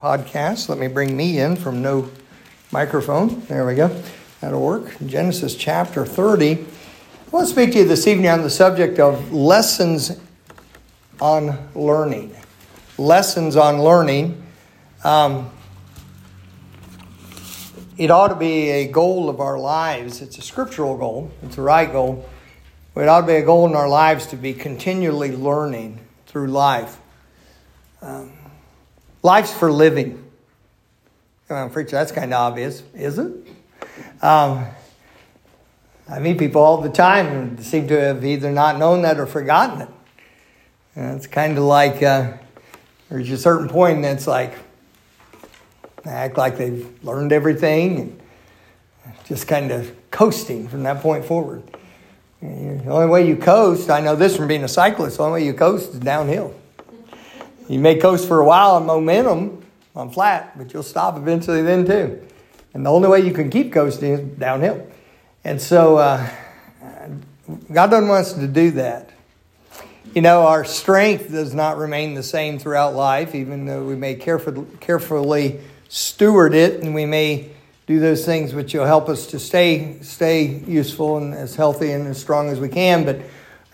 Podcast. Let me bring me in from no microphone. There we go. That'll work. Genesis chapter 30. I want to speak to you this evening on the subject of lessons on learning. Lessons on learning. It ought to be a goal of our lives. It's a scriptural goal. It's a right goal. It ought to be a goal in our lives to be continually learning through life. Life's for living. Come on, preacher, that's kind of obvious, is it? I meet people all the time who seem to have either not known that or forgotten it. And it's kind of like there's a certain point that's like, they act like they've learned everything and just kind of coasting from that point forward. The only way you coast, I know this from being a cyclist, the only way you coast is downhill. You may coast for a while on momentum, on flat, but you'll stop eventually then too. And the only way you can keep coasting is downhill. And so God doesn't want us to do that. You know, our strength does not remain the same throughout life, even though we may carefully steward it, and we may do those things which will help us to stay useful and as healthy and as strong as we can. But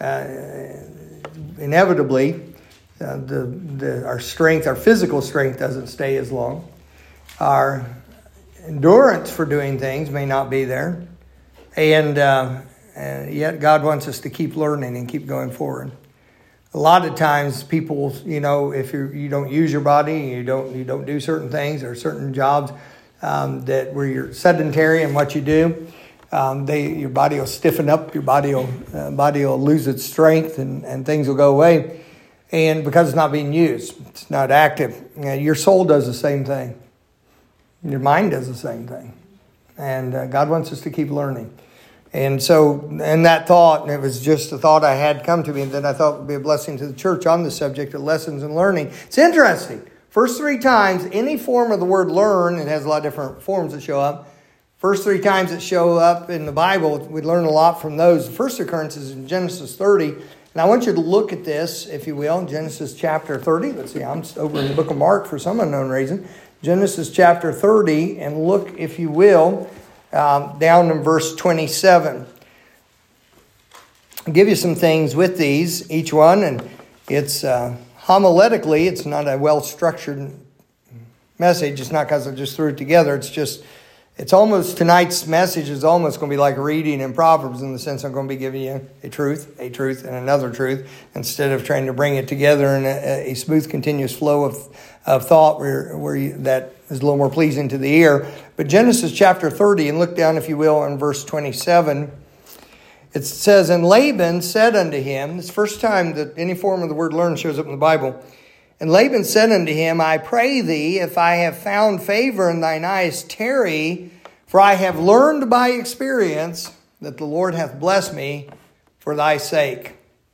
inevitably, our strength, our physical strength doesn't stay as long. Our endurance for doing things may not be there. And yet God wants us to keep learning and keep going forward. A lot of times people, you know, if you don't use your body, you don't do certain things or certain jobs that where you're sedentary in what you do, your body will stiffen up, your body will lose its strength and things will go away. And because it's not being used, it's not active. Your soul does the same thing. Your mind does the same thing. And God wants us to keep learning. And so, and that thought, and it was just a thought I had come to me that I thought would be a blessing to the church on the subject of lessons and learning. It's interesting. First three times, any form of the word learn, it has a lot of different forms that show up. First three times that show up in the Bible, we learn a lot from those. The first occurrence is in Genesis 30. And I want you to look at this, if you will, Genesis chapter 30. Let's see, I'm over in the book of Mark for some unknown reason. Genesis chapter 30, and look, if you will, down in verse 27. I'll give you some things with these, each one, and it's homiletically, it's not a well-structured message. It's not because I just threw it together. It's almost, tonight's message is almost going to be like reading in Proverbs in the sense I'm going to be giving you a truth, and another truth, instead of trying to bring it together in a smooth, continuous flow of thought that is a little more pleasing to the ear. But Genesis chapter 30, and look down, if you will, in verse 27. It says, "And Laban said unto him," it's the first time that any form of the word learn shows up in the Bible. "And Laban said unto him, I pray thee, if I have found favor in thine eyes, tarry, for I have learned by experience that the Lord hath blessed me for thy sake."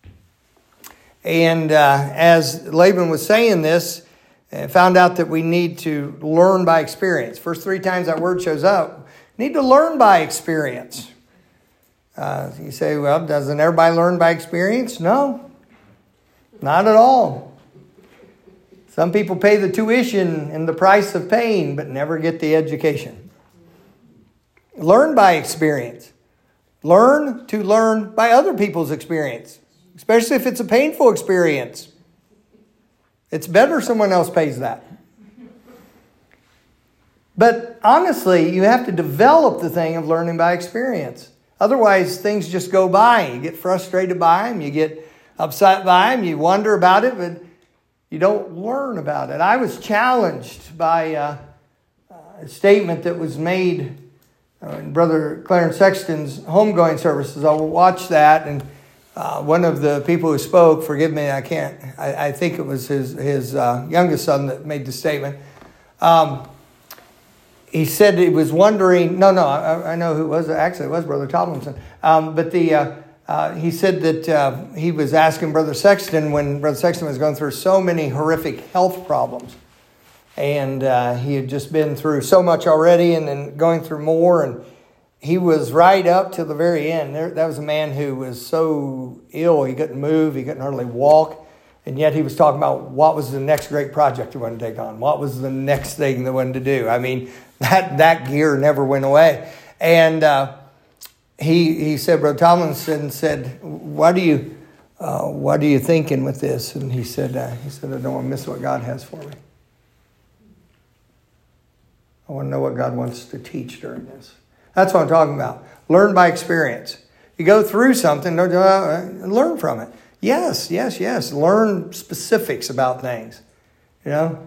And as Laban was saying this, found out that we need to learn by experience. First three times that word shows up, need to learn by experience. You say, well, doesn't everybody learn by experience? No, not at all. Some people pay the tuition and the price of pain, but never get the education. Learn by experience. Learn to learn by other people's experience, especially if it's a painful experience. It's better someone else pays that. But honestly, you have to develop the thing of learning by experience. Otherwise, things just go by. You get frustrated by them. You get upset by them. You wonder about it, but you don't learn about it. I was challenged by a statement that was made in Brother Clarence Sexton's homegoing services. I watched that, and one of the people who spoke, forgive me, I think it was his youngest son that made the statement. He said he was wondering, I know who it was. Actually, it was Brother Tomlinson. He said that he was asking Brother Sexton when Brother Sexton was going through so many horrific health problems. And he had just been through so much already and then going through more. And he was right up to the very end. That was a man who was so ill he couldn't move. He couldn't hardly walk. And yet he was talking about what was the next great project he wanted to take on. What was the next thing they wanted to do. I mean, that gear never went away. And he said, Brother Tomlinson said, what are you thinking with this? And he said, I don't want to miss what God has for me. I want to know what God wants to teach during this. That's what I'm talking about. Learn by experience. You go through something, learn from it. Yes. Learn specifics about things. You know?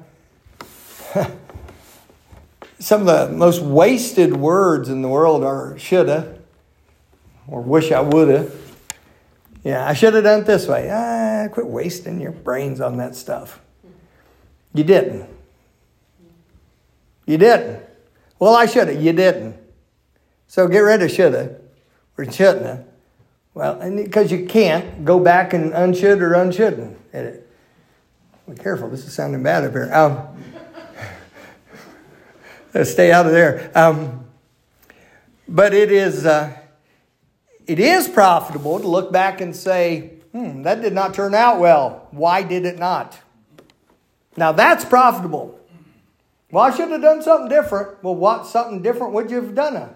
Some of the most wasted words in the world are shoulda or wish I woulda. Yeah, I should have done it this way. Quit wasting your brains on that stuff. You didn't. Well, I shoulda. You didn't. So get rid of shoulda or shouldn't have. Well, and because you can't go back and unshould or unshouldn't. Be careful. This is sounding bad up here. Stay out of there. But it is profitable to look back and say, that did not turn out well. Why did it not? Now that's profitable. Well, I should have done something different. Well, what something different would you have done?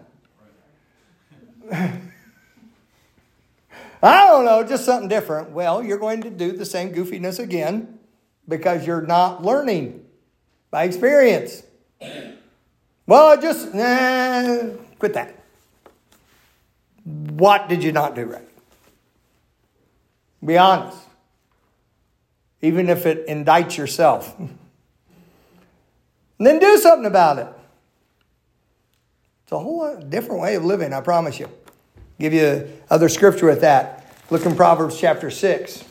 I don't know, just something different. Well, you're going to do the same goofiness again because you're not learning by experience. Well, just quit that. What did you not do right? Be honest. Even if it indicts yourself. And then do something about it. It's a whole different way of living, I promise you. Give you other scripture with that. Look in Proverbs chapter 6.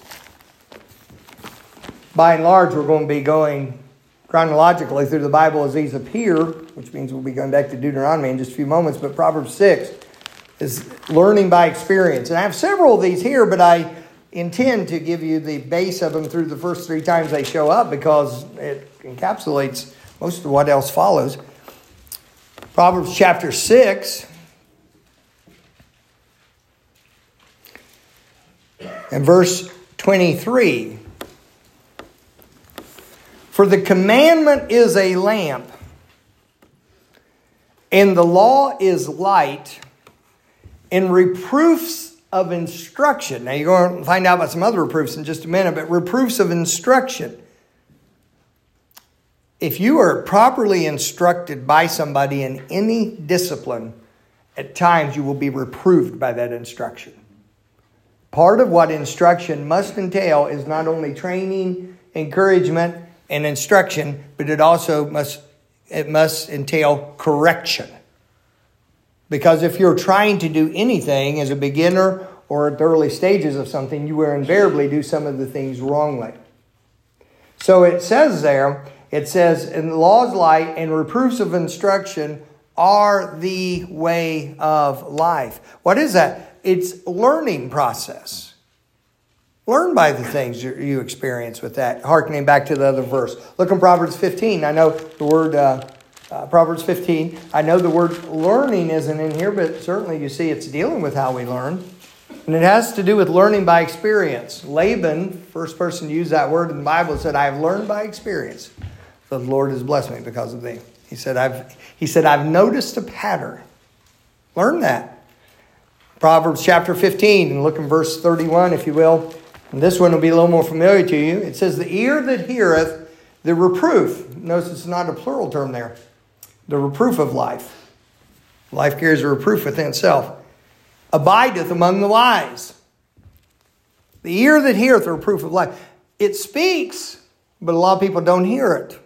By and large, we're going to be going chronologically through the Bible as these appear, which means we'll be going back to Deuteronomy in just a few moments. But Proverbs 6 is learning by experience. And I have several of these here, but I intend to give you the base of them through the first 3 times they show up because it encapsulates most of what else follows. Proverbs chapter 6 and verse 23. For the commandment is a lamp, and the law is light, and reproofs of instruction. Now you're going to find out about some other reproofs in just a minute, but reproofs of instruction. If you are properly instructed by somebody in any discipline, at times you will be reproved by that instruction. Part of what instruction must entail is not only training, encouragement, and instruction, but it also must entail correction. Because if you're trying to do anything as a beginner or at the early stages of something, you will invariably do some of the things wrongly. So it says there, and the law is light, and reproofs of instruction are the way of life. What is that? It's learning process. Learn by the things you experience with that. Harkening back to the other verse. Look in Proverbs 15. I know the word Proverbs 15. I know the word learning isn't in here, but certainly you see it's dealing with how we learn. And it has to do with learning by experience. Laban, first person to use that word in the Bible, said, I have learned by experience. The Lord has blessed me because of thee. He said, I've noticed a pattern. Learn that. Proverbs chapter 15, and look in verse 31, if you will. And this one will be a little more familiar to you. It says, the ear that heareth the reproof. Notice it's not a plural term there. The reproof of life. Life carries a reproof within itself. Abideth among the wise. The ear that heareth the reproof of life. It speaks, but a lot of people don't hear it.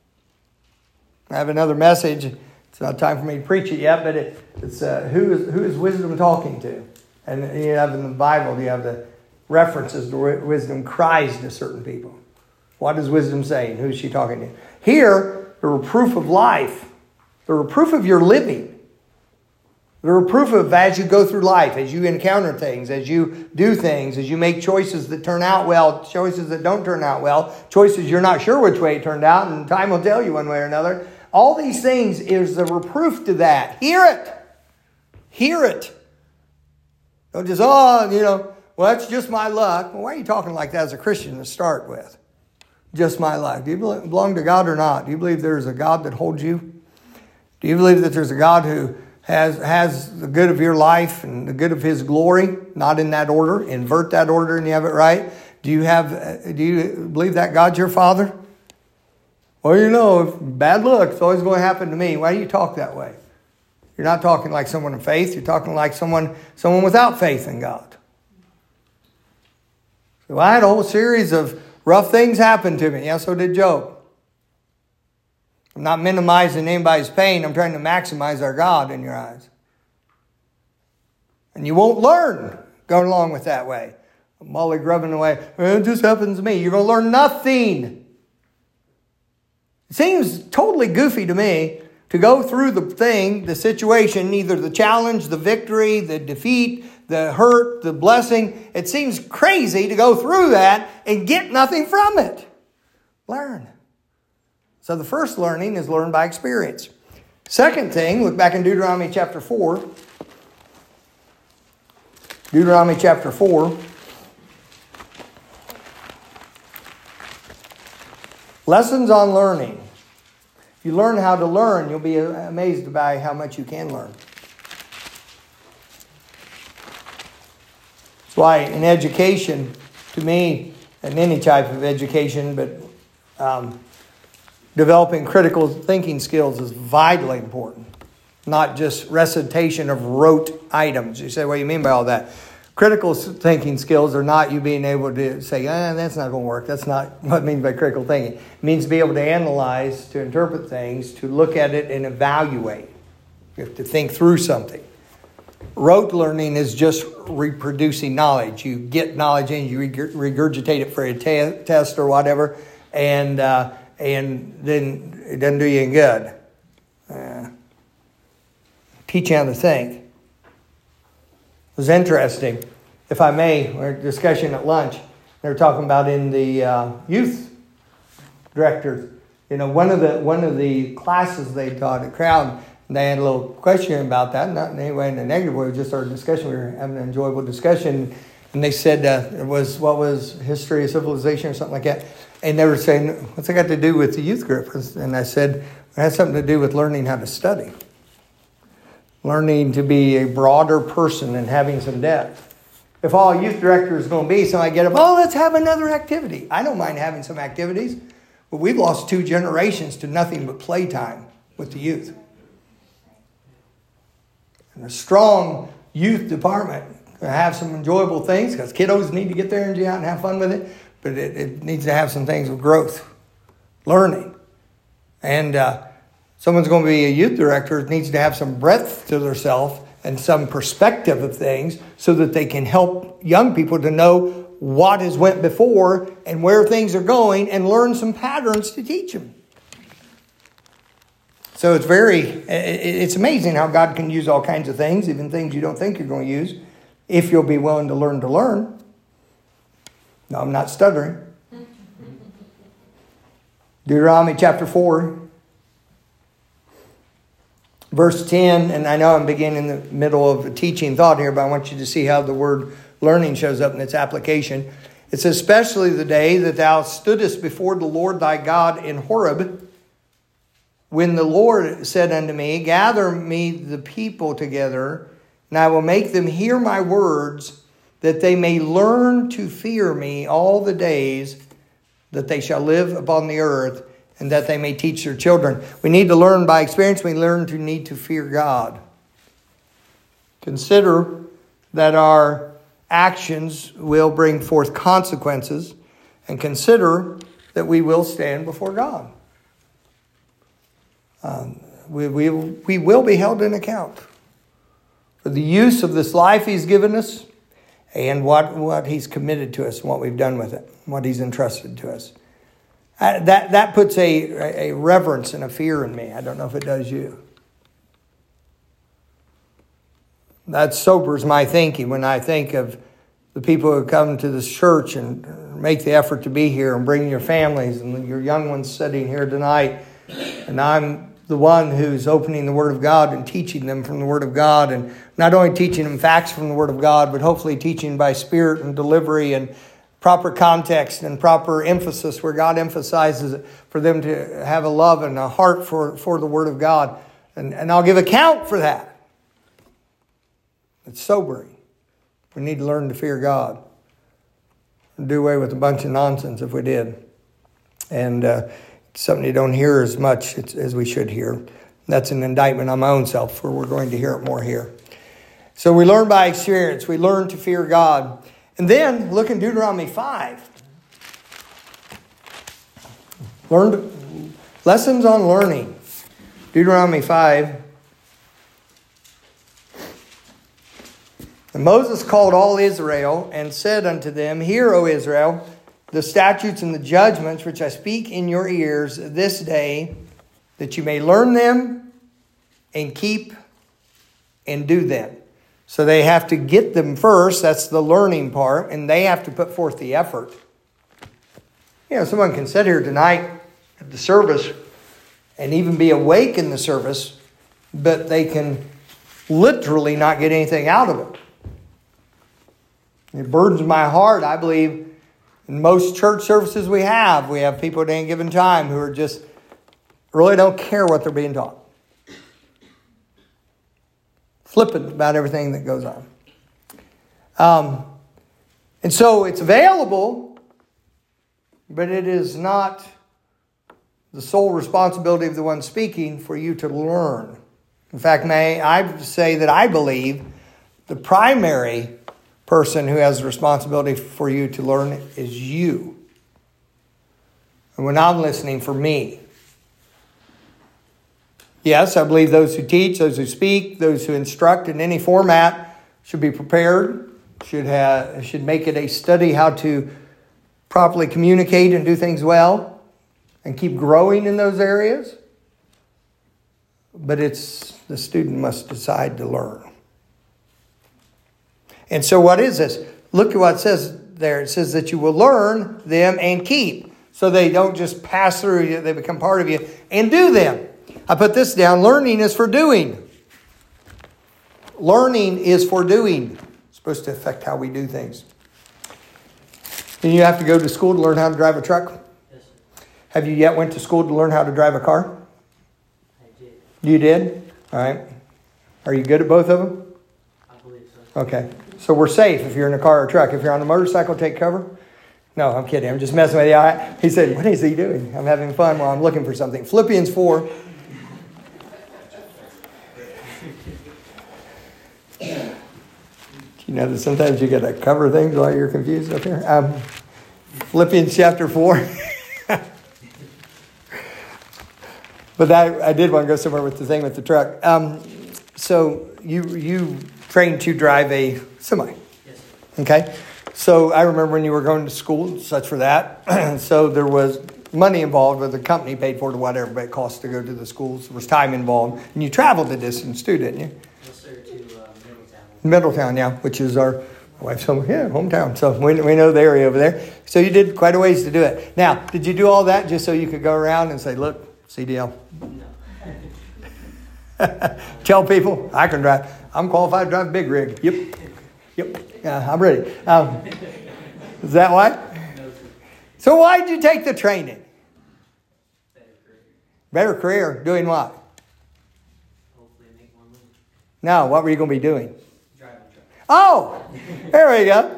I have another message. It's not time for me to preach it yet, but it's who is wisdom talking to? And you have in the Bible, you have the references to wisdom cries to certain people. What is wisdom saying? Who is she talking to? Here, the reproof of life, the reproof of your living, the reproof of as you go through life, as you encounter things, as you do things, as you make choices that turn out well, choices that don't turn out well, choices you're not sure which way it turned out, and time will tell you one way or another. All these things is the reproof to that. Hear it. Hear it. Don't just, well, that's just my luck. Well, why are you talking like that as a Christian to start with? Just my luck. Do you belong to God or not? Do you believe there's a God that holds you? Do you believe that there's a God who has the good of your life and the good of His glory? Not in that order. Invert that order and you have it right. Do you believe that God's your Father? Well, if bad luck, it's always going to happen to me. Why do you talk that way? You're not talking like someone in faith. You're talking like someone without faith in God. So I had a whole series of rough things happen to me. Yeah, so did Job. I'm not minimizing anybody's pain. I'm trying to maximize our God in your eyes. And you won't learn going along with that way. Molly grubbing away. Well, it just happens to me. You're going to learn nothing. It seems totally goofy to me to go through the situation, either the challenge, the victory, the defeat, the hurt, the blessing. It seems crazy to go through that and get nothing from it. Learn. So the first learning is learned by experience. Second thing, look back in Deuteronomy chapter 4. Deuteronomy chapter 4. Lessons on learning. If you learn how to learn, you'll be amazed by how much you can learn. That's why in education, to me, and any type of education, but developing critical thinking skills is vitally important. Not just recitation of rote items. You say, what do you mean by all that? Critical thinking skills are not you being able to say, that's not going to work. That's not what it means by critical thinking. It means to be able to analyze, to interpret things, to look at it and evaluate. You have to think through something. Rote learning is just reproducing knowledge. You get knowledge in, you regurgitate it for a test or whatever, and then it doesn't do you any good. Teach you how to think. It was interesting, if I may, we had a discussion at lunch. They were talking about in the youth directors. One of the classes they taught at Crown, they had a little question about that. Not in any way in a negative way. It was just our discussion. We were having an enjoyable discussion, and they said what was history of civilization or something like that. And they were saying, what's it got to do with the youth group? And I said, it has something to do with learning how to study. Learning to be a broader person and having some depth. If all a youth director is going to be, somebody get up, let's have another activity. I don't mind having some activities, but we've lost 2 generations to nothing but playtime with the youth. And a strong youth department can have some enjoyable things because kiddos need to get there and get out and have fun with it, but it needs to have some things of growth, learning. And someone's going to be a youth director, needs to have some breadth to themselves and some perspective of things so that they can help young people to know what has went before and where things are going and learn some patterns to teach them. So it's amazing how God can use all kinds of things, even things you don't think you're going to use, if you'll be willing to learn. No, I'm not stuttering. Deuteronomy chapter 4. Verse 10, and I know I'm beginning in the middle of a teaching thought here, but I want you to see how the word learning shows up in its application. It says, especially the day that thou stoodest before the Lord thy God in Horeb, when the Lord said unto me, gather me the people together, and I will make them hear my words, that they may learn to fear me all the days that they shall live upon the earth, and that they may teach their children. We need to learn by experience. We need to fear God. Consider that our actions will bring forth consequences, and consider that we will stand before God. We will be held in account for the use of this life He's given us and what He's committed to us and what we've done with it, what He's entrusted to us. That puts a reverence and a fear in me. I don't know if it does you. That sobers my thinking when I think of the people who come to this church and make the effort to be here and bring your families and your young ones sitting here tonight. And I'm the one who's opening the Word of God and teaching them from the Word of God, and not only teaching them facts from the Word of God, but hopefully teaching by spirit and delivery and proper context and proper emphasis where God emphasizes it, for them to have a love and a heart for the Word of God. And I'll give account for that. It's sobering. We need to learn to fear God and do away with a bunch of nonsense if we did. And it's something you don't hear as much as we should hear. That's an indictment on my own self, where we're going to hear it more here. So we learn by experience. We learn to fear God. And then look in Deuteronomy 5. Lessons on learning. Deuteronomy 5. And Moses called all Israel and said unto them, Hear, O Israel, the statutes and the judgments which I speak in your ears this day, that you may learn them and keep and do them. So they have to get them first. That's the learning part. And they have to put forth the effort. You know, someone can sit here tonight at the service and even be awake in the service, but they can literally not get anything out of it. It burdens my heart. I believe in most church services we have people at any given time who are just really don't care what they're being taught. Flippant about everything that goes on. And so it's available, but it is not the sole responsibility of the one speaking for you to learn. In fact, may I say that I believe the primary person who has the responsibility for you to learn is you. And when I'm listening, for me. Yes, I believe those who teach, those who speak, those who instruct in any format should be prepared, should make it a study how to properly communicate and do things well and keep growing in those areas. But the student must decide to learn. And so what is this? Look at what it says there. It says that you will learn them and keep. So they don't just pass through you, they become part of you, and do them. I put this down. Learning is for doing. Learning is for doing. It's supposed to affect how we do things. And you have to go to school to learn how to drive a truck? Yes, sir. Have you yet went to school to learn how to drive a car? I did. You did? All right. Are you good at both of them? I believe so. Okay. So we're safe if you're in a car or a truck. If you're on a motorcycle, take cover. No, I'm kidding. I'm just messing with you. He said, what is he doing? I'm having fun while I'm looking for something. Philippians 4. You know that sometimes you got to cover things while you're confused up here. Philippians chapter 4. But I did want to go somewhere with the thing with the truck. So you trained to drive a semi. Yes, sir. Okay. So I remember when you were going to school, such for that. So there was money involved, where the company paid for it, whatever it cost to go to the schools. There was time involved. And you traveled the distance too, didn't you? Yes, sir, to Middletown. Middletown, yeah, which is our wife's hometown. So we know the area over there. So you did quite a ways to do it. Now, did you do all that just so you could go around and say, look, CDL? No. Tell people, I can drive. I'm qualified to drive a big rig. Yep. Yeah, I'm ready. Is that why? No, sir. So why did you take the training? Better career. Better career. Doing what? Hopefully make more money. No, what were you going to be doing? Driving a truck. Oh, there we go.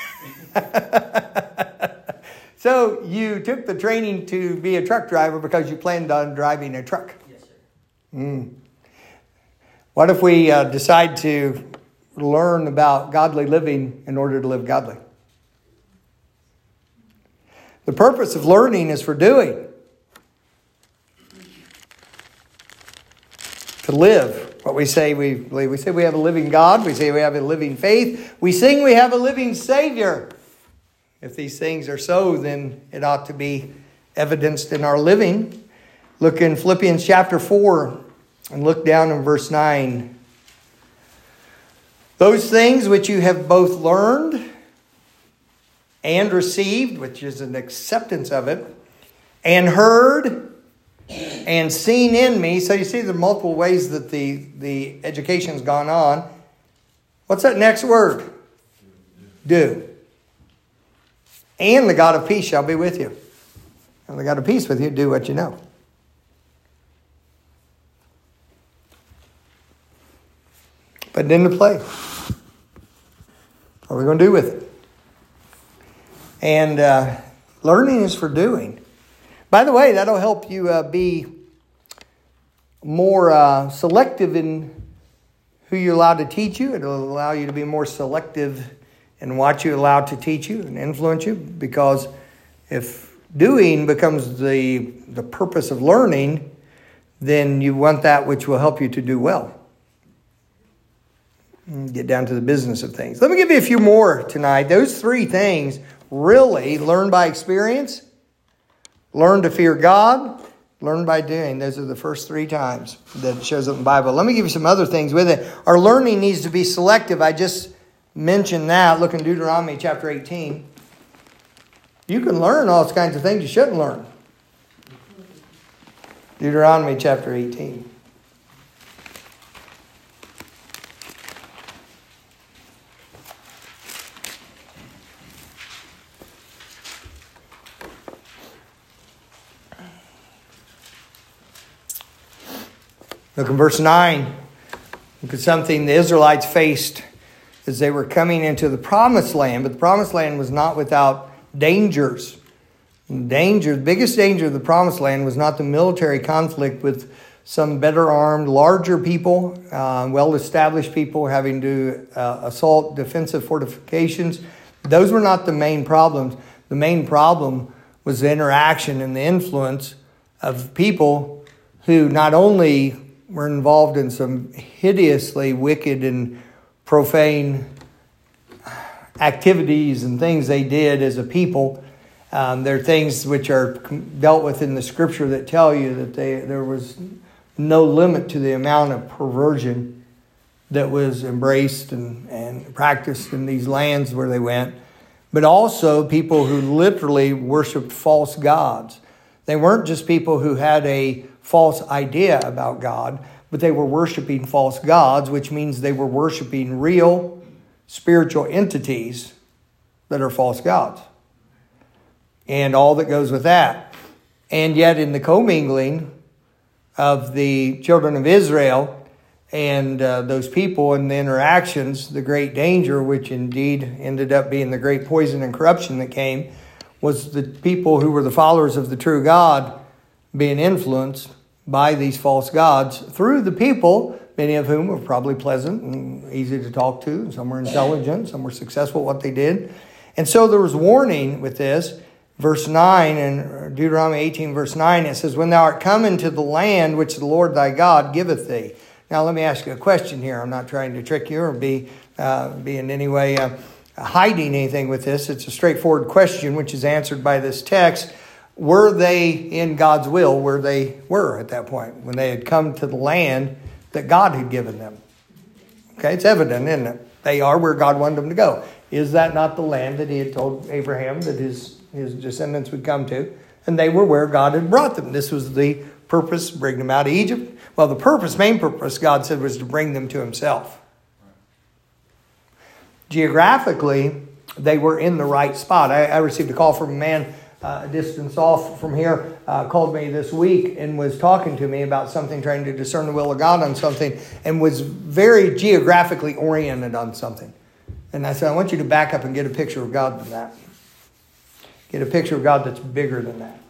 So you took the training to be a truck driver because you planned on driving a truck. Yes, sir. What if we decide to learn about godly living in order to live godly? The purpose of learning is for doing. To live. What we say we believe. We say we have a living God. We say we have a living faith. We sing we have a living Savior. If these things are so, then it ought to be evidenced in our living. Look in Philippians chapter 4 and look down in verse 9. Those things which you have both learned and received, which is an acceptance of it, and heard and seen in me. So you see the multiple ways that the education's gone on. What's that next word? Do. And the God of peace shall be with you. And the God of peace with you, do what you know. Put it into play. What are we going to do with it? And learning is for doing. By the way, that'll help you be more selective in who you allow to teach you. It'll allow you to be more selective in what you allow to teach you and influence you. Because if doing becomes the purpose of learning, then you want that which will help you to do well. Get down to the business of things. Let me give you a few more tonight. Those three things really: learn by experience, learn to fear God, learn by doing. Those are the first three times that it shows up in the Bible. Let me give you some other things with it. Our learning needs to be selective. I just mentioned that. Look in Deuteronomy chapter 18. You can learn all kinds of things you shouldn't learn. Deuteronomy chapter 18. Look in verse 9. Look at something the Israelites faced as they were coming into the promised land. But the promised land was not without dangers. The biggest danger of the promised land was not the military conflict with some better armed, larger people, well-established people having to assault defensive fortifications. Those were not the main problems. The main problem was the interaction and the influence of people who not only were involved in some hideously wicked and profane activities and things they did as a people. There are things which are dealt with in the Scripture that tell you that there was no limit to the amount of perversion that was embraced and practiced in these lands where they went. But also people who literally worshipped false gods. They weren't just people who had a false idea about God, but they were worshiping false gods, which means they were worshiping real spiritual entities that are false gods. And all that goes with that. And yet in the commingling of the children of Israel and those people and the interactions, the great danger, which indeed ended up being the great poison and corruption that came, was the people who were the followers of the true God being influenced by these false gods through the people, many of whom were probably pleasant and easy to talk to, and some were intelligent, some were successful at what they did. And so there was warning with this. Verse 9, in Deuteronomy 18, verse 9, it says, "When thou art come into the land which the Lord thy God giveth thee." Now let me ask you a question here. I'm not trying to trick you or be in any way hiding anything with this. It's a straightforward question which is answered by this text. Were they in God's will where they were at that point, when they had come to the land that God had given them? Okay, it's evident, isn't it? They are where God wanted them to go. Is that not the land that he had told Abraham that his descendants would come to? And they were where God had brought them. This was the purpose, bring them out of Egypt. Well, the main purpose, God said, was to bring them to himself. Geographically, they were in the right spot. I received a call from a man a distance off from here, called me this week and was talking to me about something, trying to discern the will of God on something, and was very geographically oriented on something. And I said, I want you to back up and get a picture of God than that. Get a picture of God that's bigger than that.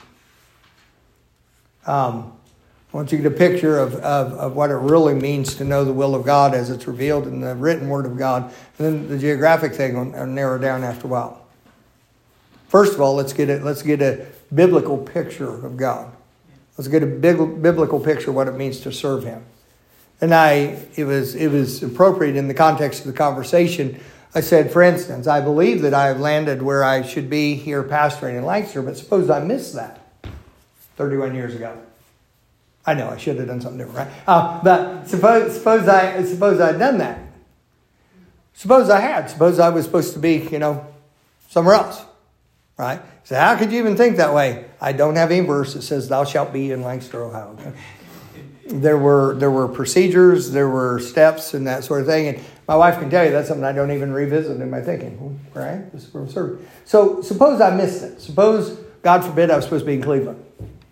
I want you to get a picture of what it really means to know the will of God as it's revealed in the written word of God. And then the geographic thing will narrow down after a while. First of all, let's get a biblical picture of God. Let's get a biblical picture of what it means to serve him. And it was appropriate in the context of the conversation. I said, for instance, I believe that I have landed where I should be here pastoring in Lancaster, but suppose I missed that 31 years ago. I know I should have done something different, right? But suppose I'd done that. Suppose I had. Suppose I was supposed to be, somewhere else. Right? So how could you even think that way? I don't have any verse that says thou shalt be in Lancaster, Ohio. There were procedures, there were steps and that sort of thing. And my wife can tell you that's something I don't even revisit in my thinking. Right? This is where I'm serving. So suppose I missed it. Suppose, God forbid, I was supposed to be in Cleveland.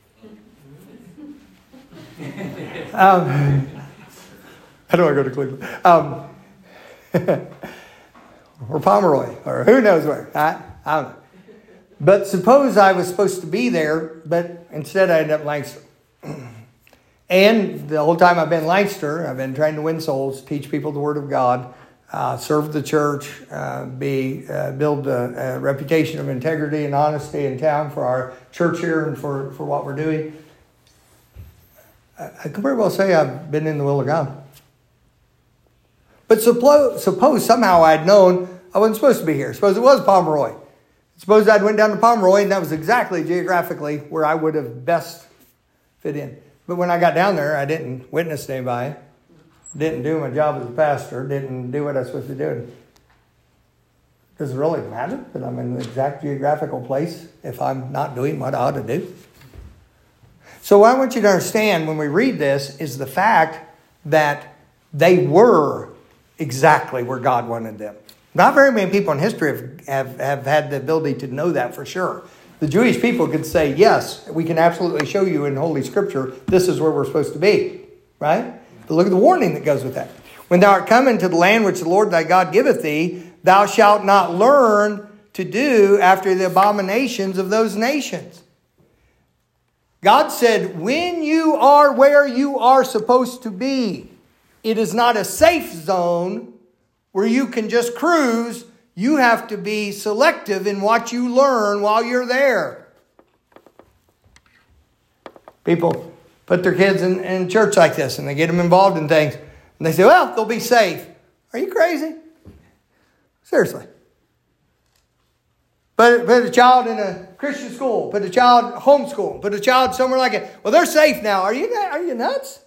I don't want to go to Cleveland. Or Pomeroy, or who knows where. I don't know. But suppose I was supposed to be there, but instead I ended up in Lancaster. And the whole time I've been in Lancaster, I've been trying to win souls, teach people the Word of God, serve the church, build a reputation of integrity and honesty in town for our church here and for what we're doing. I can very well say I've been in the will of God. But suppose somehow I'd known I wasn't supposed to be here. Suppose it was Pomeroy. Suppose I'd went down to Pomeroy and that was exactly geographically where I would have best fit in. But when I got down there, I didn't witness to anybody. Didn't do my job as a pastor. Didn't do what I was supposed to do. Does it really matter that I'm in the exact geographical place if I'm not doing what I ought to do? So what I want you to understand when we read this is the fact that they were exactly where God wanted them. Not very many people in history have had the ability to know that for sure. The Jewish people could say, yes, we can absolutely show you in Holy Scripture, this is where we're supposed to be. Right? But look at the warning that goes with that. When thou art come into the land which the Lord thy God giveth thee, thou shalt not learn to do after the abominations of those nations. God said, when you are where you are supposed to be, it is not a safe zone where you can just cruise. You have to be selective in what you learn while you're there. People put their kids in church like this and they get them involved in things. And they say, well, they'll be safe. Are you crazy? Seriously. Put a child in a Christian school. Put a child homeschool. Put a child somewhere like it. Well, they're safe now. Are you nuts?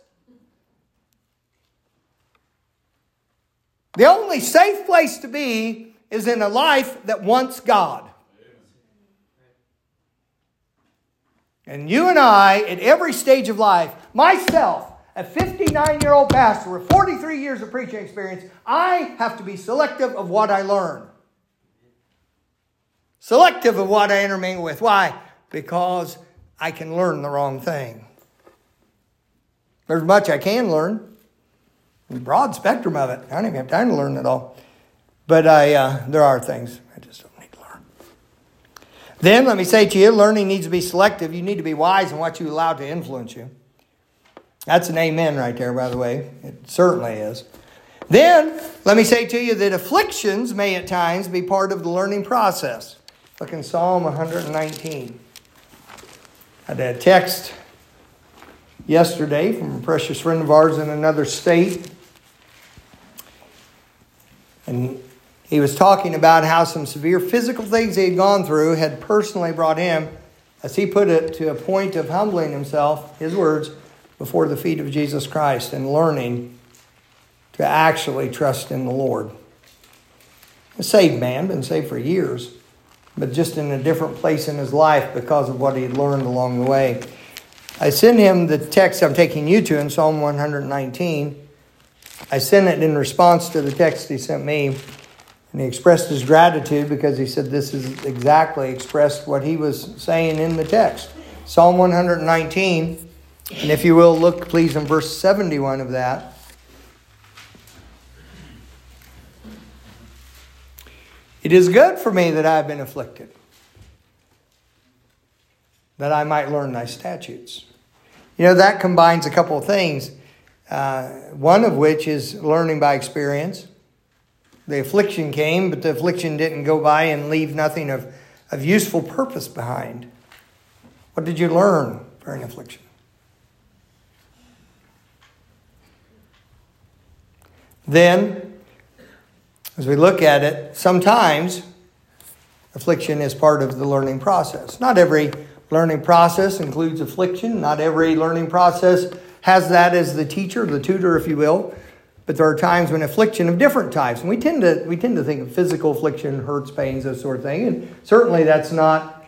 The only safe place to be is in a life that wants God. And you and I, at every stage of life, myself, a 59-year-old pastor with 43 years of preaching experience, I have to be selective of what I learn. Selective of what I intermingle with. Why? Because I can learn the wrong thing. There's much I can learn. A broad spectrum of it. I don't even have time to learn it all. But there are things I just don't need to learn. Then, let me say to you, learning needs to be selective. You need to be wise in what you allow to influence you. That's an amen right there, by the way. It certainly is. Then, let me say to you that afflictions may at times be part of the learning process. Look in Psalm 119. I had a text yesterday from a precious friend of ours in another state. And he was talking about how some severe physical things he had gone through had personally brought him, as he put it, to a point of humbling himself, his words, before the feet of Jesus Christ and learning to actually trust in the Lord. A saved man, been saved for years, but just in a different place in his life because of what he had learned along the way. I sent him the text I'm taking you to in Psalm 119. I sent it in response to the text he sent me. And he expressed his gratitude because he said this is exactly expressed what he was saying in the text. Psalm 119. And if you will, look please in verse 71 of that. It is good for me that I have been afflicted, that I might learn thy statutes. You know, that combines a couple of things. One of which is learning by experience. The affliction came, but the affliction didn't go by and leave nothing of useful purpose behind. What did you learn during affliction? Then, as we look at it, sometimes affliction is part of the learning process. Not every learning process includes affliction. Not every learning process has that as the teacher, the tutor, if you will. But there are times when affliction of different types. And we tend to think of physical affliction, hurts, pains, that sort of thing. And certainly that's not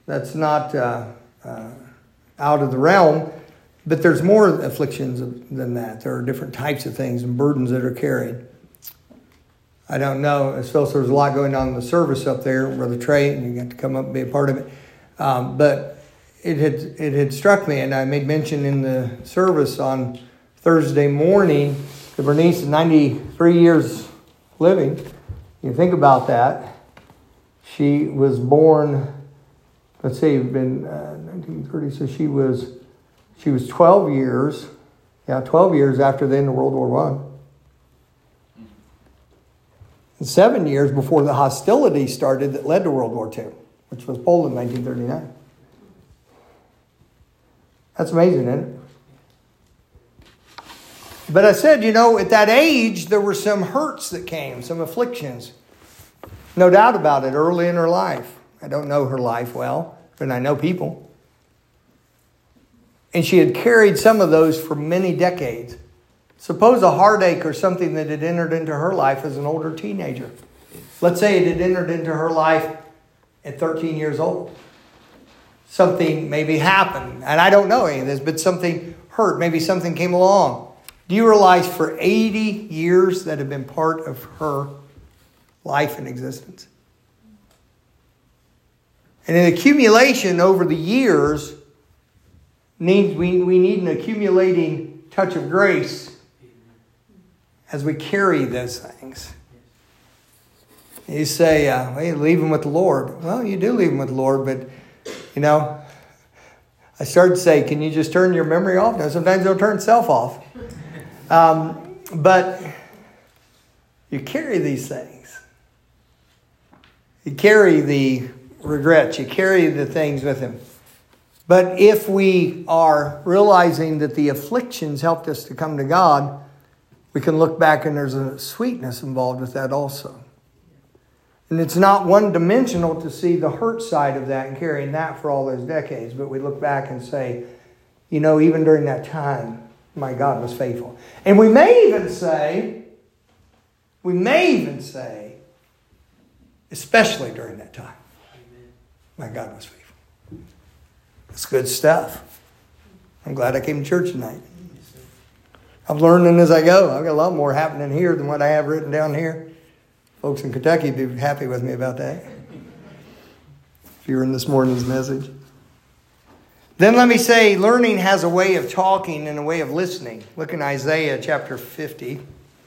out of the realm. But there's more afflictions than that. There are different types of things and burdens that are carried. I don't know. I suppose there's a lot going on in the service up there, Brother Trey, and you got to come up and be a part of it. But it had struck me, and I made mention in the service on Thursday morning that Bernice is 93 years living. You think about that. She was born, let's see, been 1930, so she was 12 years, 12 years after the end of World War I. And 7 years before the hostilities started that led to World War II, which was Poland in 1939. That's amazing, isn't it? But I said, at that age, there were some hurts that came, some afflictions. No doubt about it, early in her life. I don't know her life well, but I know people. And she had carried some of those for many decades. Suppose a heartache or something that had entered into her life as an older teenager. Let's say it had entered into her life at 13 years old. Something maybe happened, and I don't know any of this, but something hurt. Maybe something came along. Do you realize for 80 years that have been part of her life and existence? And an accumulation over the years, we need an accumulating touch of grace as we carry those things. You say, hey, leave them with the Lord. Well, you do leave them with the Lord, but, I started to say, can you just turn your memory off? No, sometimes it'll turn itself off. But you carry these things. You carry the regrets. You carry the things with him. But if we are realizing that the afflictions helped us to come to God, we can look back and there's a sweetness involved with that also. And it's not one-dimensional to see the hurt side of that and carrying that for all those decades. But we look back and say, even during that time, my God was faithful. And we may even say, especially during that time, my God was faithful. That's good stuff. I'm glad I came to church tonight. I'm learning as I go. I've got a lot more happening here than what I have written down here. Folks in Kentucky would be happy with me about that. If you were in this morning's message. Then let me say, learning has a way of talking and a way of listening. Look in Isaiah chapter 50.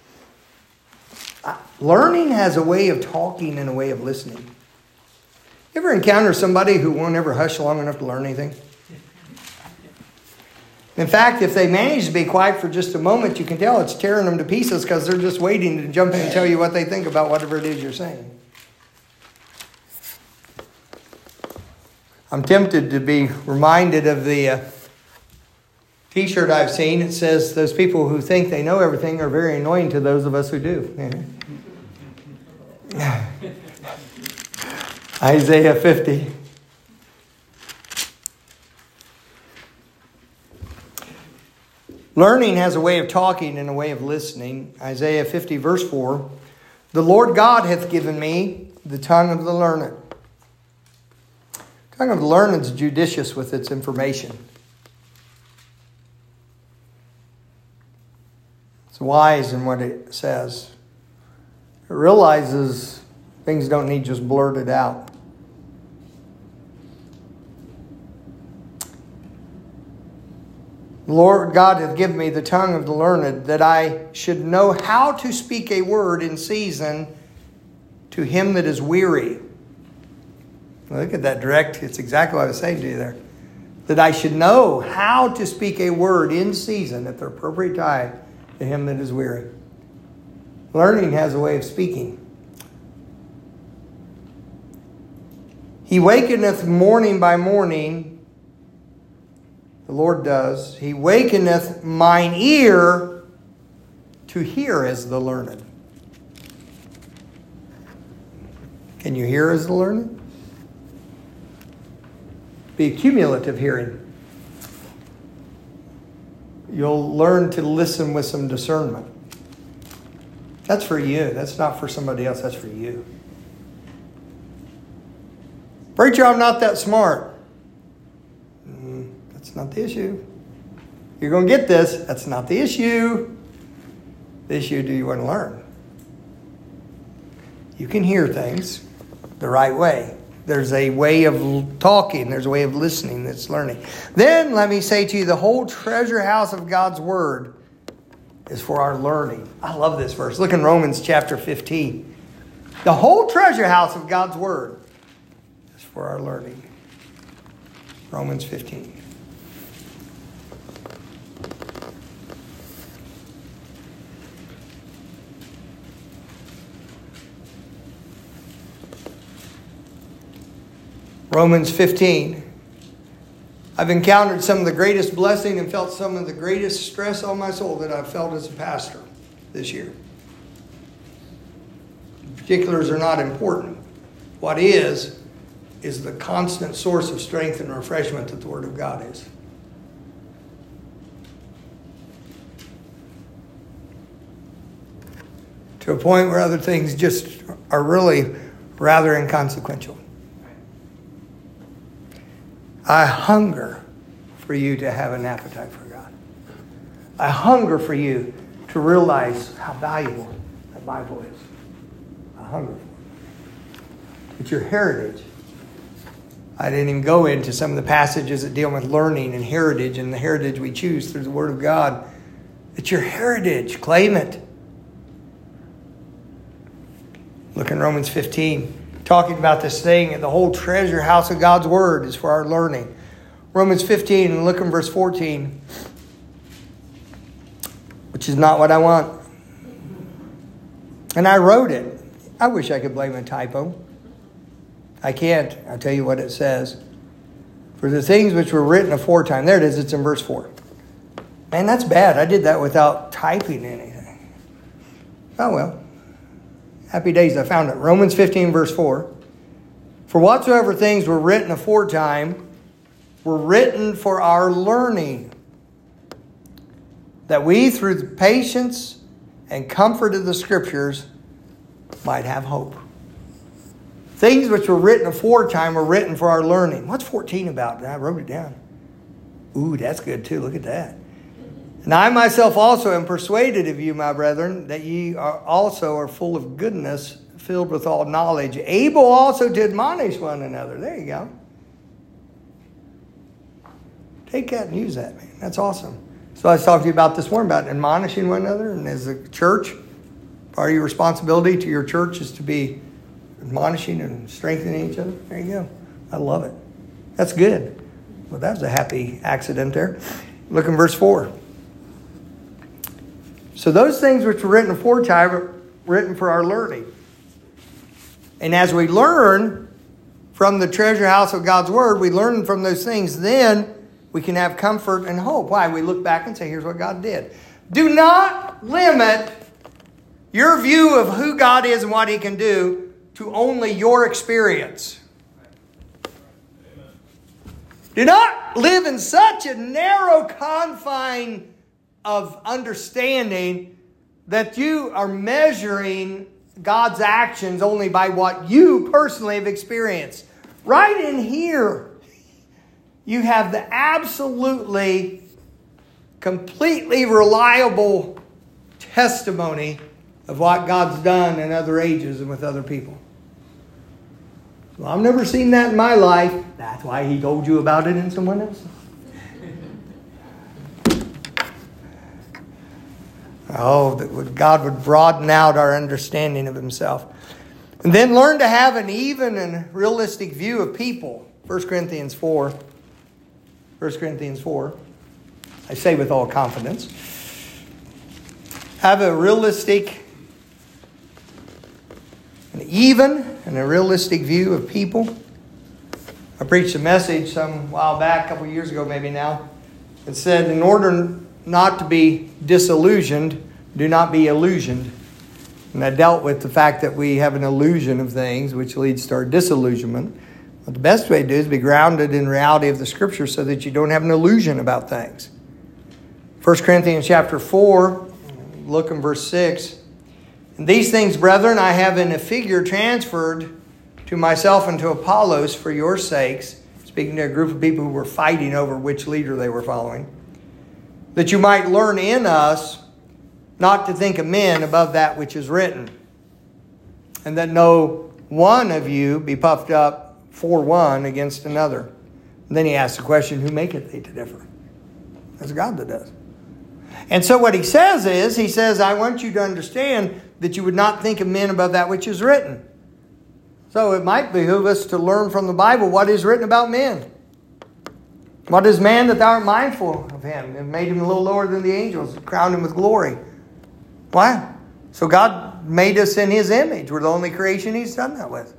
Learning has a way of talking and a way of listening. You ever encounter somebody who won't ever hush long enough to learn anything? In fact, if they manage to be quiet for just a moment, you can tell it's tearing them to pieces because they're just waiting to jump in and tell you what they think about whatever it is you're saying. I'm tempted to be reminded of the T-shirt I've seen. It says, those people who think they know everything are very annoying to those of us who do. Isaiah 50. Learning has a way of talking and a way of listening. Isaiah 50 verse 4. The Lord God hath given me the tongue of the learned. The tongue of the learned is judicious with its information. It's wise in what it says. It realizes things don't need just blurted out. The Lord God hath given me the tongue of the learned, that I should know how to speak a word in season to him that is weary. Look at that direct. It's exactly what I was saying to you there. That I should know how to speak a word in season at the appropriate time to him that is weary. Learning has a way of speaking. He wakeneth morning by morning. The Lord does. He wakeneth mine ear to hear as the learned. Can you hear as the learned? Be cumulative hearing. You'll learn to listen with some discernment. That's for you. That's not for somebody else. That's for you. Preacher, I'm not that smart. That's not the issue. You're going to get this. That's not the issue. The issue, do you want to learn? You can hear things the right way. There's a way of talking. There's a way of listening that's learning. Then let me say to you, the whole treasure house of God's Word is for our learning. I love this verse. Look in Romans chapter 15. The whole treasure house of God's Word is for our learning. Romans 15. Romans 15. I've encountered some of the greatest blessing and felt some of the greatest stress on my soul that I've felt as a pastor this year. Particulars are not important. What is the constant source of strength and refreshment that the Word of God is. To a point where other things just are really rather inconsequential. I hunger for you to have an appetite for God. I hunger for you to realize how valuable that Bible is. I hunger for it. It's your heritage. I didn't even go into some of the passages that deal with learning and heritage and the heritage we choose through the Word of God. It's your heritage. Claim it. Look in Romans 15. Talking about this thing, the whole treasure house of God's Word is for our learning. Romans 15, and look in verse 14. Which is not what I want. And I wrote it. I wish I could blame a typo. I can't. I'll tell you what it says. For the things which were written aforetime. There it is. It's in verse 4. Man, that's bad. I did that without typing anything. Oh well. Happy days, I found it. Romans 15, verse 4. For whatsoever things were written aforetime were written for our learning, that we, through the patience and comfort of the Scriptures, might have hope. Things which were written aforetime were written for our learning. What's 14 about? I wrote it down. Ooh, that's good too. Look at that. And I myself also am persuaded of you, my brethren, that ye also are full of goodness, filled with all knowledge, able also to admonish one another. There you go. Take that and use that, man. That's awesome. So I was talking to you about this morning, about admonishing one another. And as a church, part of your responsibility to your church is to be admonishing and strengthening each other. There you go. I love it. That's good. Well, that was a happy accident there. Look in verse 4. So those things which were written aforetime were written for our learning. And as we learn from the treasure house of God's Word, we learn from those things, then we can have comfort and hope. Why? We look back and say, here's what God did. Do not limit your view of who God is and what He can do to only your experience. Do not live in such a narrow confine of understanding that you are measuring God's actions only by what you personally have experienced. Right in here, you have the absolutely, completely reliable testimony of what God's done in other ages and with other people. Well, I've never seen that in my life. That's why He told you about it in someone else. Oh, that God would broaden out our understanding of Himself. And then learn to have an even and realistic view of people. 1 Corinthians 4. 1 Corinthians 4. I say with all confidence. Have a realistic, an even and a realistic view of people. I preached a message some while back, a couple of years ago maybe now. It said, in order not to be disillusioned, do not be illusioned. And I dealt with the fact that we have an illusion of things, which leads to our disillusionment. But the best way to do is be grounded in reality of the Scripture so that you don't have an illusion about things. 1 Corinthians chapter 4, look in verse 6. And these things, brethren, I have in a figure transferred to myself and to Apollos for your sakes, speaking to a group of people who were fighting over which leader they were following, that you might learn in us not to think of men above that which is written, and that no one of you be puffed up for one against another. And then he asks the question, who maketh thee to differ? That's God that does. And so what he says is, I want you to understand that you would not think of men above that which is written. So it might behoove us to learn from the Bible what is written about men. What is man that thou art mindful of him, and made him a little lower than the angels, and crowned him with glory? Why? So God made us in His image. We're the only creation He's done that with.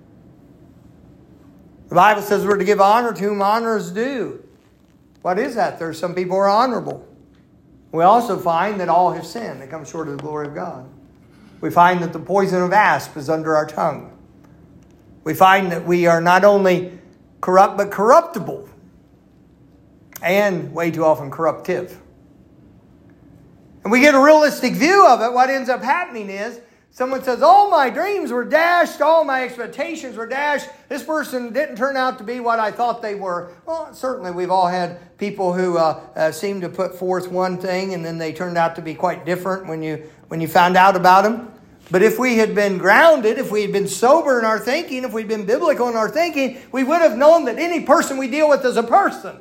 The Bible says we're to give honor to whom honor is due. What is that? There's some people who are honorable. We also find that all have sinned. They come short of the glory of God. We find that the poison of asp is under our tongue. We find that we are not only corrupt, but corruptible. And way too often corruptive. And we get a realistic view of it. What ends up happening is someone says, all my dreams were dashed. All my expectations were dashed. This person didn't turn out to be what I thought they were. Well, certainly we've all had people who seem to put forth one thing and then they turned out to be quite different when you found out about them. But if we had been grounded, if we had been sober in our thinking, if we'd been biblical in our thinking, we would have known that any person we deal with is a person.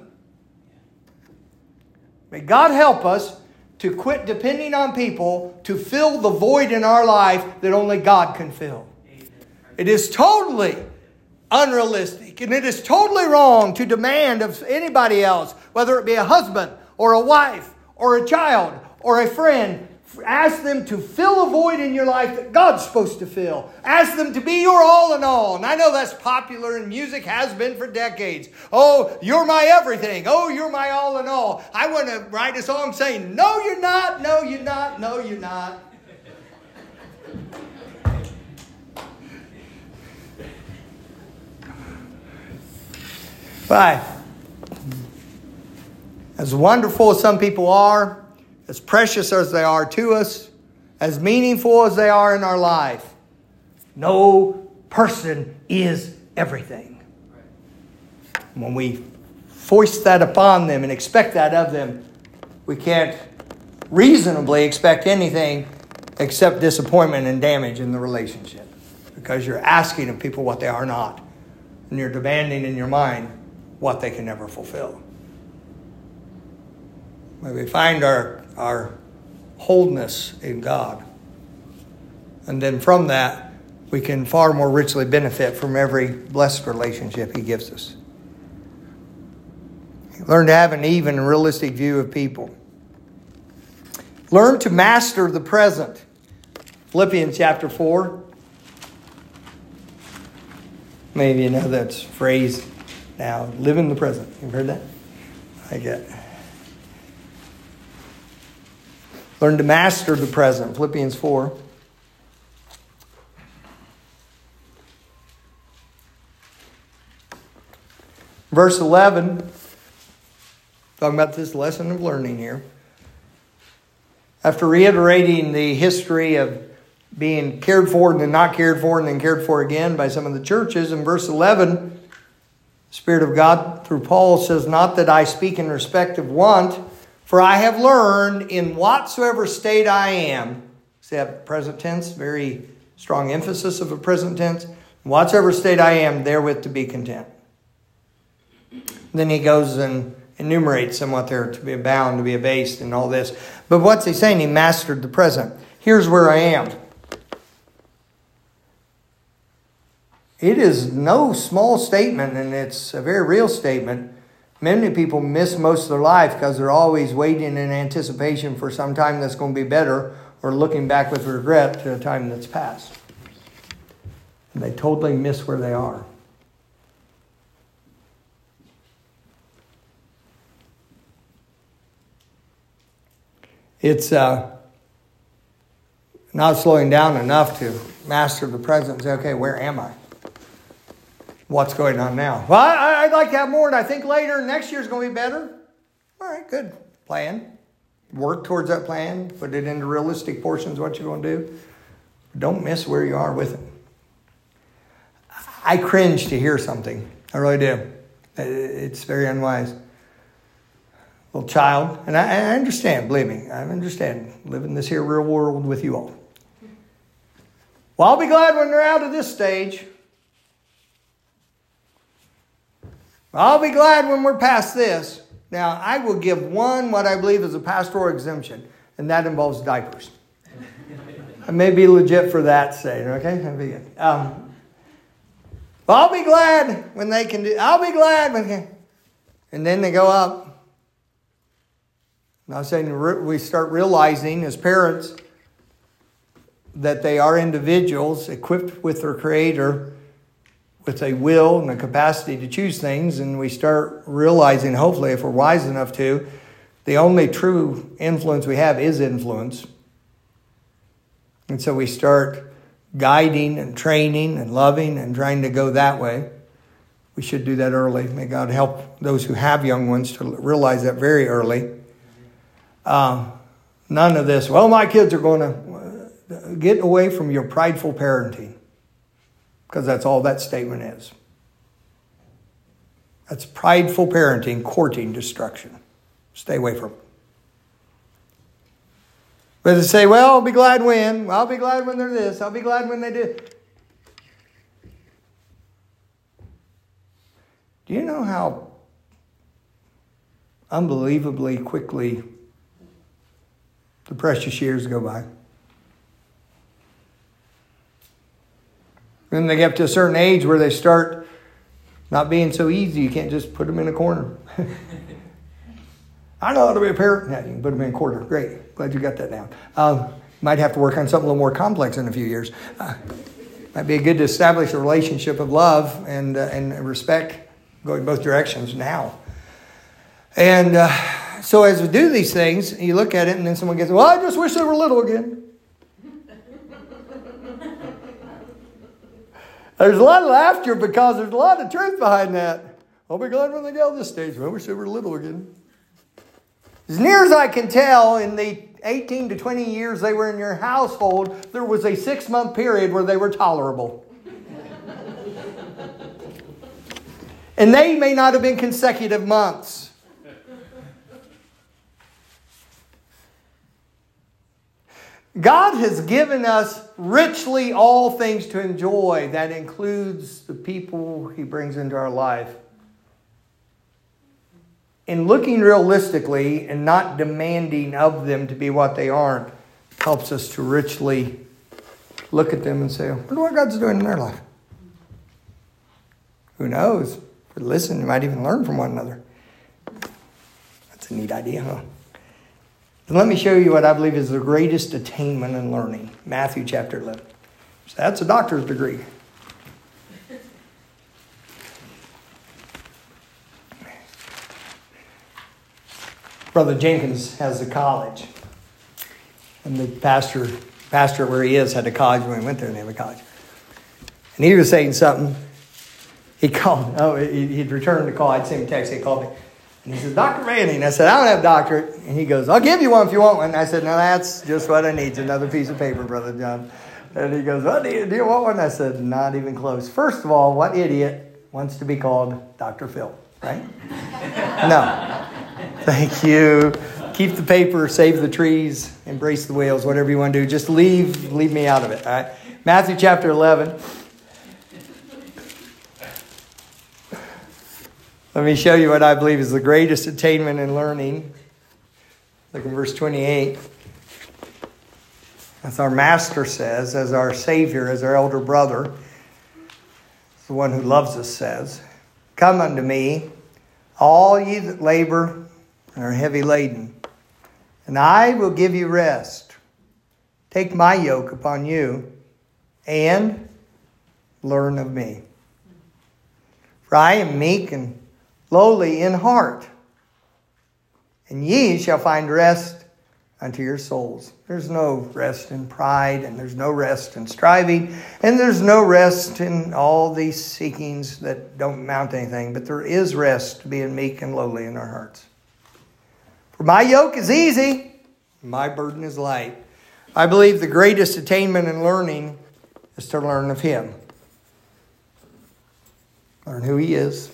May God help us to quit depending on people to fill the void in our life that only God can fill. It is totally unrealistic and it is totally wrong to demand of anybody else, whether it be a husband or a wife or a child or a friend, ask them to fill a void in your life that God's supposed to fill. Ask them to be your all in all. And I know that's popular and music has been for decades. Oh, you're my everything. Oh, you're my all in all. I want to write a song saying, no, you're not. No, you're not. No, you're not. But as wonderful as some people are, as precious as they are to us, as meaningful as they are in our life, no person is everything. When we foist that upon them and expect that of them, we can't reasonably expect anything except disappointment and damage in the relationship. Because you're asking of people what they are not. And you're demanding in your mind what they can never fulfill. May we find our wholeness in God. And then from that, we can far more richly benefit from every blessed relationship He gives us. Learn to have an even and realistic view of people. Learn to master the present. Philippians chapter 4. Maybe you know that phrase now. Live in the present. You've heard that? I get it. Learn to master the present. Philippians 4. Verse 11. Talking about this lesson of learning here. After reiterating the history of being cared for and then not cared for and then cared for again by some of the churches, in verse 11, the Spirit of God through Paul says, not that I speak in respect of want, for I have learned in whatsoever state I am. See that present tense, very strong emphasis of a present tense. In whatsoever state I am, therewith to be content. Then he goes and enumerates somewhat there, to be abound, to be abased, and all this. But what's he saying? He mastered the present. Here's where I am. It is no small statement, and it's a very real statement. Many people miss most of their life because they're always waiting in anticipation for some time that's going to be better, or looking back with regret to a time that's passed. And they totally miss where they are. It's not slowing down enough to master the present and say, okay, where am I? What's going on now? Well, I'd like to have more, and I think later, next year's going to be better. All right, good. Plan. Work towards that plan. Put it into realistic portions, what you're going to do. Don't miss where you are with Him. I cringe to hear something. I really do. It's very unwise. Little child, and I understand, believe me, I understand living this here real world with you all. Well, I'll be glad when they're out of this stage. I'll be glad when we're past this. Now, I will give one what I believe is a pastoral exemption, and that involves diapers. I may be legit for that sake, okay? That'd be good. I'll be glad when they can do. I'll be glad when they can. And then they go up. And I'm saying we start realizing as parents that they are individuals equipped with their Creator with a will and a capacity to choose things. And we start realizing, hopefully, if we're wise enough to, the only true influence we have is influence. And so we start guiding and training and loving and trying to go that way. We should do that early. May God help those who have young ones to realize that very early. None of this, well, my kids are going to get away from your prideful parenting. Because that's all that statement is. That's prideful parenting, courting destruction. Stay away from it. But to say, well, I'll be glad when. I'll be glad when they're this. I'll be glad when they do. Do you know how unbelievably quickly the precious years go by? Then they get up to a certain age where they start not being so easy. You can't just put them in a corner. I know how to be a parent. Yeah, you can put them in a corner. Great. Glad you got that down. Might have to work on something a little more complex in a few years. Might be good to establish a relationship of love and respect going both directions now. And so as we do these things, you look at it and then someone gets, well, I just wish they were little again. There's a lot of laughter because there's a lot of truth behind that. I'll be glad when they get to this stage. I wish they were little again. As near as I can tell, in the 18 to 20 years they were in your household, there was a 6-month period where they were tolerable. And they may not have been consecutive months. God has given us richly all things to enjoy. That includes the people He brings into our life. And looking realistically and not demanding of them to be what they aren't helps us to richly look at them and say, I wonder what God's doing in their life. Who knows? If we listen, we might even learn from one another. That's a neat idea, huh? And let me show you what I believe is the greatest attainment in learning. Matthew chapter 11. So that's a doctor's degree. Brother Jenkins has a college. And the pastor where he is had a college when we went there and they have a college. And he was saying something. He called. He'd returned the call. I'd sent him a text. He called me. And he said, Dr. Manning. I said, I don't have a doctorate. And he goes, I'll give you one if you want one. And I said, no, that's just what I need. It's another piece of paper, Brother John. And he goes, well, do you want one? I said, not even close. First of all, what idiot wants to be called Dr. Phil, right? No. Thank you. Keep the paper, save the trees, embrace the whales, whatever you want to do. Just leave me out of it, all right? Matthew chapter 11. Let me show you what I believe is the greatest attainment in learning. Look at verse 28. As our Master says, as our Savior, as our elder brother, the one who loves us says, come unto me, all ye that labor and are heavy laden, and I will give you rest. Take my yoke upon you and learn of me. For I am meek and lowly in heart, and ye shall find rest unto your souls. There's no rest in pride, and there's no rest in striving, and there's no rest in all these seekings that don't amount to anything, but there is rest being meek and lowly in our hearts. For my yoke is easy, my burden is light. I believe the greatest attainment in learning is to learn of Him. Learn who He is.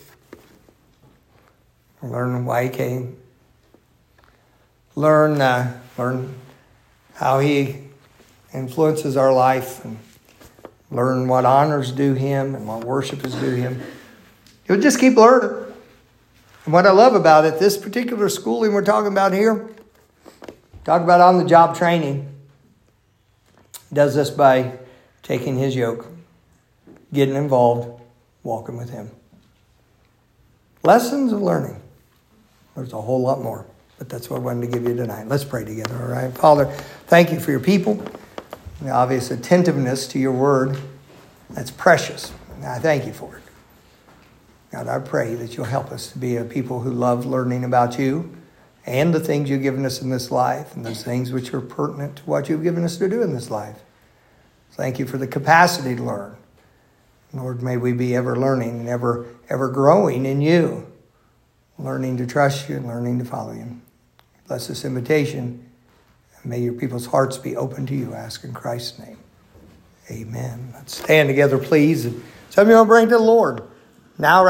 Learn why He came. Learn how He influences our life, and learn what honors due Him and what worship is due Him. You'll just keep learning. And what I love about it, this particular schooling we're talking about here, talk about on-the-job training, does this by taking His yoke, getting involved, walking with Him. Lessons of learning. There's a whole lot more, but that's what I wanted to give you tonight. Let's pray together, all right? Father, thank you for your people, the obvious attentiveness to your word. That's precious. And I thank you for it. God, I pray that you'll help us to be a people who love learning about you and the things you've given us in this life and those things which are pertinent to what you've given us to do in this life. Thank you for the capacity to learn. Lord, may we be ever learning and ever growing in you, learning to trust you and learning to follow you. Bless this invitation, and may your people's hearts be open to you. Ask in Christ's name. Amen. Let's stand together, please. Some of you will bring to the Lord. Now,